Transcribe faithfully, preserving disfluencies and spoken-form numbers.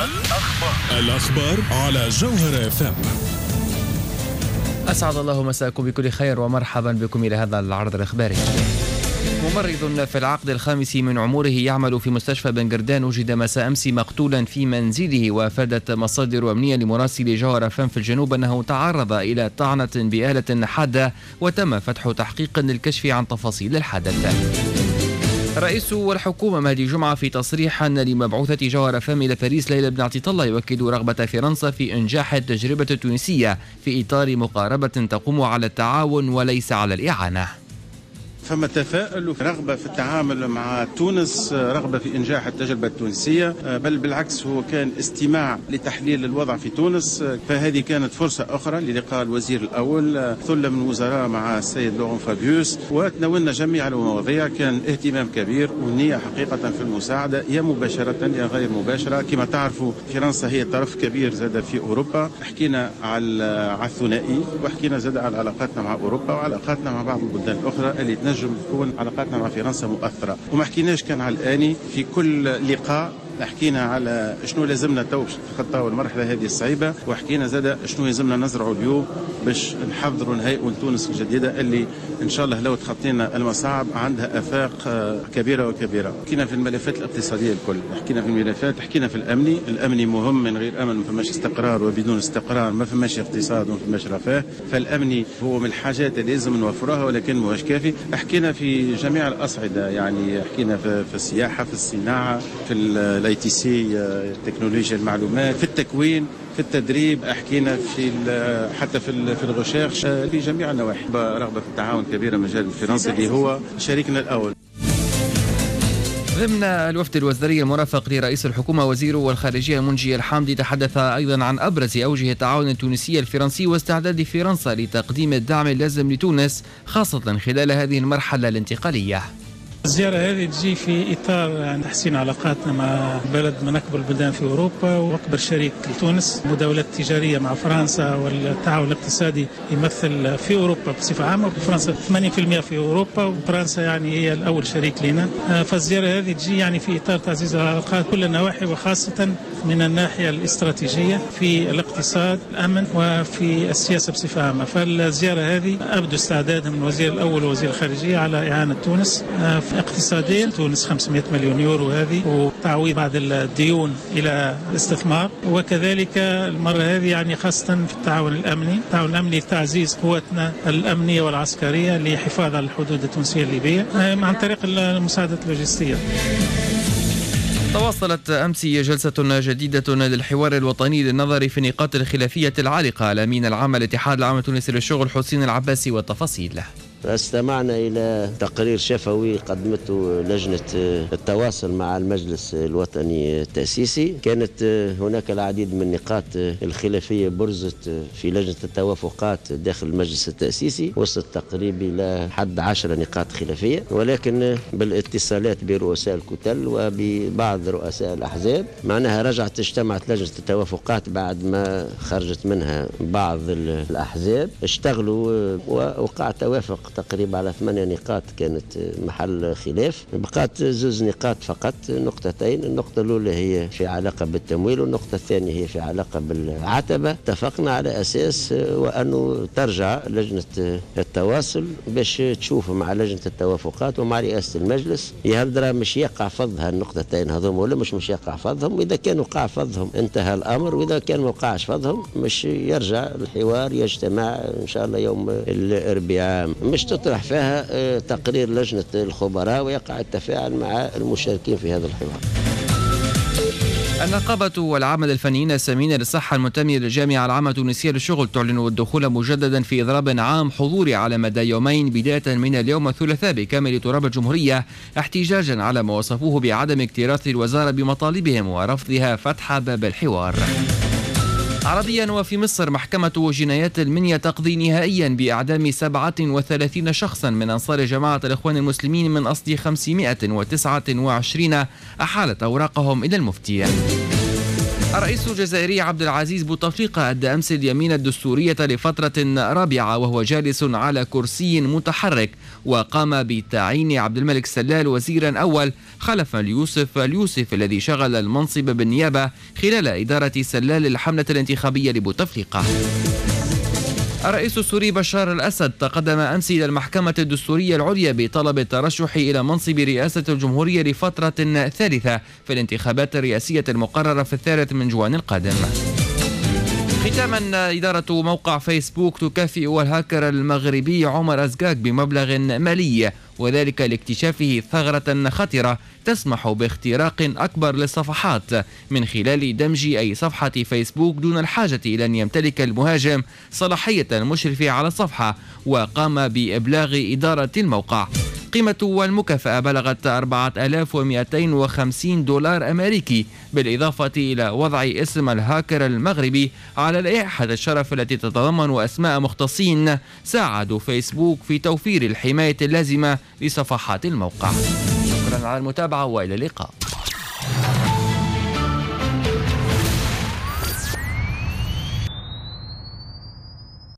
الأخبار الأخبار على جوهر اف ام. أسعد الله مساءكم بكل خير ومرحبا بكم إلى هذا العرض الإخباري. ممرض في العقد الخامس من عمره يعمل في مستشفى بن قردان وجد مساء أمس مقتولا في منزله، وافادت مصادر أمنية لمراسل جوهر اف ام في الجنوب أنه تعرض إلى طعنة بآلة حادة، وتم فتح تحقيق للكشف عن تفاصيل الحادث. رئيس الحكومة مهدي جمعة في تصريح لمبعوثة جوهر اف ام إلى باريس ليلى بن عطية الله يؤكد رغبة فرنسا في إنجاح التجربة التونسية في إطار مقاربة تقوم على التعاون وليس على الإعانة. فما تفاؤل ورغبة في التعامل مع تونس، رغبة في إنجاح التجربة التونسية، بل بالعكس هو كان استماع لتحليل الوضع في تونس. فهذه كانت فرصة أخرى للقاء الوزير الأول ثلة من وزراء مع السيد لوران فابيوس، وتناولنا جميع المواضيع. كان اهتمام كبير والنية حقيقة في المساعدة، يا مباشرة يا غير مباشرة. كما تعرفوا فرنسا هي طرف كبير زاد في أوروبا. حكينا على الثنائي وحكينا زاد على علاقاتنا مع أوروبا وعلاقاتنا مع بعض البلدان الأخرى اللي تنجم تكون علاقاتنا مع فرنسا مؤثرة. وما حكيناش كان على الآني في كل لقاء، حكينا على شنو لازمنا تو باش نتخطاو المرحله هذه الصعيبه، وحكينا زاد شنو لازمنا نزرعوا اليوم باش نحضروا نهيئوا تونس الجديده اللي ان شاء الله لو تخطينا المصاعب عندها افاق كبيره وكبيره. حكينا في الملفات الاقتصاديه الكل، حكينا في الملفات، حكينا في الامني. الامني مهم، من غير امن ما فماش استقرار، وبدون استقرار ما فماش اقتصاد وما فماش رفاه. فالامني هو من الحاجات اللي لازم نوفرها ولكن ماهوش كافي. حكينا في جميع الاصعده، يعني حكينا في, في السياحه، في الصناعه، في الاي تي سي، تكنولوجيا المعلومات، في التكوين، في التدريب، حكينا في حتى في في الغشاش، في جميع النواحي. رغبه في التعاون كبيره مجال الفرنسي اللي هو شريكنا الاول. ضمن الوفد الوزاري المرافق لرئيس الحكومة وزير الخارجية منجي الحامدي تحدث أيضا عن أبرز أوجه التعاون التونسي الفرنسي واستعداد فرنسا لتقديم الدعم اللازم لتونس خاصة خلال هذه المرحلة الانتقالية. الزيارة هذه تجي في إطار تحسين علاقاتنا مع بلد من أكبر البلدان في أوروبا وأكبر شريك لتونس. المداولات التجارية مع فرنسا والتعاون الاقتصادي يمثل في أوروبا بصفة عامة، وفرنسا ثمانين بالمئة في أوروبا، وفرنسا يعني هي الأول شريك لنا. فالزيارة هذه تجي يعني في إطار تعزيز العلاقات كل النواحي، وخاصة من الناحية الاستراتيجية في الاقتصاد، الأمن، وفي السياسة بصفة عامة. فالزيارة هذه أبدو استعدادها من الوزير الأول ووزير الخارجية على إعانة تونس اقتصاديا. تونس خمسمئة مليون يورو هذه، وتعويض بعض الديون إلى الاستثمار، وكذلك المرة هذه يعني خاصة في التعاون الأمني. التعاون الأمني لتعزيز قواتنا الأمنية والعسكرية للحفاظ على الحدود التونسية الليبية عن طريق المساعدة اللوجستية. تواصلت أمس جلسة جديدة للحوار الوطني للنظر في النقاط الخلافية العالقة على أمين العام الاتحاد العام التونسي للشغل حسين العباسي والتفاصيل. استمعنا إلى تقرير شفوي قدمته لجنة التواصل مع المجلس الوطني التأسيسي. كانت هناك العديد من النقاط الخلافية برزت في لجنة التوافقات داخل المجلس التأسيسي، وصلت تقريبا إلى حد عشر نقاط خلافية، ولكن بالاتصالات برؤساء الكتل وببعض رؤساء الأحزاب معناها رجعت اجتمعت لجنة التوافقات بعد ما خرجت منها بعض الأحزاب، اشتغلوا ووقع توافق تقريبا على ثمانية نقاط كانت محل خلاف. بقات زوز نقاط فقط، نقطتين. النقطة الأولى هي في علاقة بالتمويل، والنقطة الثانية هي في علاقة بالعتبة. اتفقنا على أساس وأنه ترجع لجنة التواصل باش تشوف مع لجنة التوافقات ومع رئاسة المجلس يا هل درا مش يقع فضها النقطتين هذوم ولا مش مش يقع فضهم، وإذا كان وقع فضهم انتهى الأمر، وإذا كان ما وقعش فضهم مش يرجع الحوار يجتمع إن شاء الله يوم الأربعاء، مش تطرح فيها تقرير لجنة الخبراء ويقع التفاعل مع المشاركين في هذا الحوار. النقابة والعمل الفنيين السامين للصحة المنتمية للجامعة العامة التونسية للشغل تعلن الدخول مجددا في إضراب عام حضوري على مدى يومين بداية من اليوم الثلاثاء بكامل تراب الجمهورية، احتجاجا على ما وصفوه بعدم اكتراث الوزارة بمطالبهم ورفضها فتح باب الحوار. عربيا وفي مصر، محكمة جنايات المنيا تقضي نهائيا بإعدام سبعة وثلاثين شخصا من أنصار جماعة الإخوان المسلمين من أصل خمسمائة وتسعة وعشرين أحالت أوراقهم إلى المفتي. الرئيس الجزائري عبد العزيز بوتفليقة أدى أمس اليمين الدستورية لفترة رابعة وهو جالس على كرسي متحرك، وقام بتعيين عبد الملك سلال وزيرا أول خلفا ليوسف اليوسف الذي شغل المنصب بالنيابة خلال إدارة سلال الحملة الانتخابية لبوتفليقة. الرئيس السوري بشار الأسد تقدم أمس إلى المحكمة الدستورية العليا بطلب الترشح إلى منصب رئاسة الجمهورية لفترة ثالثة في الانتخابات الرئاسية المقررة في الثالث من جوان القادم. ختاما، إدارة موقع فيسبوك تكافئ الهاكر المغربي عمر أزقاق بمبلغ مالي، وذلك لاكتشافه ثغرة خطرة تسمح باختراق أكبر للصفحات من خلال دمج أي صفحة فيسبوك دون الحاجة إلى أن يمتلك المهاجم صلاحية المشرف على الصفحة، وقام بإبلاغ إدارة الموقع. قيمة المكافأة بلغت أربعة آلاف ومئتين وخمسين دولار أمريكي، بالإضافة إلى وضع اسم الهاكر المغربي على لائحة الشرف التي تتضمن أسماء مختصين ساعدوا فيسبوك في توفير الحماية اللازمة لصفحات الموقع. شكرا على المتابعة وإلى اللقاء.